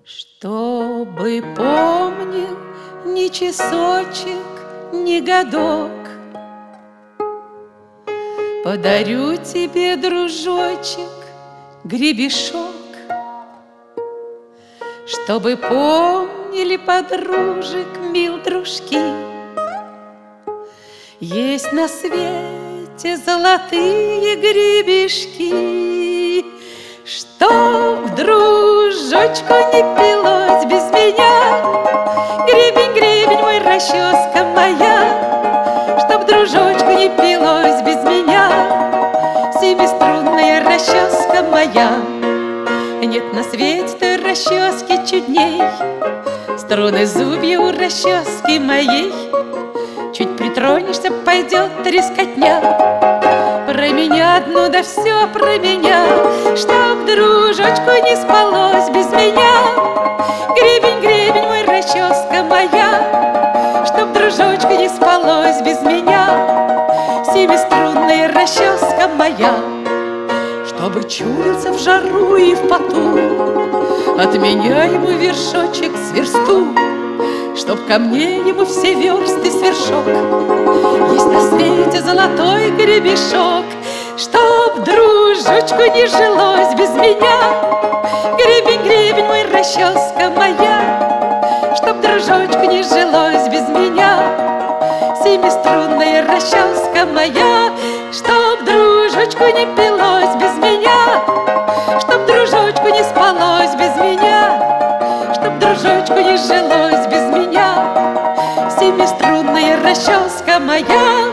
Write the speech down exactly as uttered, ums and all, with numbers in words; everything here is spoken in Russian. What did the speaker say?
Чтобы помнил ни часочек, ни годок, подарю тебе, дружочек, гребешок. Чтобы помнили подружек, мил дружки, есть на свете золотые гребешки. Чтоб дружочку не пилось без меня, гребень, гребень мой, расческа моя. Чтоб дружочку не пилось без меня, семиструнная расческа моя. Нет на свете расчески чудней, струны зубья у расчески моей. Чуть притронешься, пойдет трескотня. Про меня одну, да все про меня. Чтоб дружочку не спалось без меня, гребень, гребень мой, расческа моя. Чтоб дружочку не спалось без меня, семиструнная расческа моя. Чтобы чурился в жару и в поту, от меня ему вершочек с версту. Чтоб ко мне ему все версты свершок, есть на свете золотой гребешок. Чтоб дружочку не жилось без меня, гребень, гребень мой, расческа моя. Чтоб дружочку не жилось без меня, семиструнная расческа моя. Чтоб дружочку не пилось без меня, чтоб дружочку не спалось без меня, чтоб дружочку не жилось без меня, семиструнная расческа моя.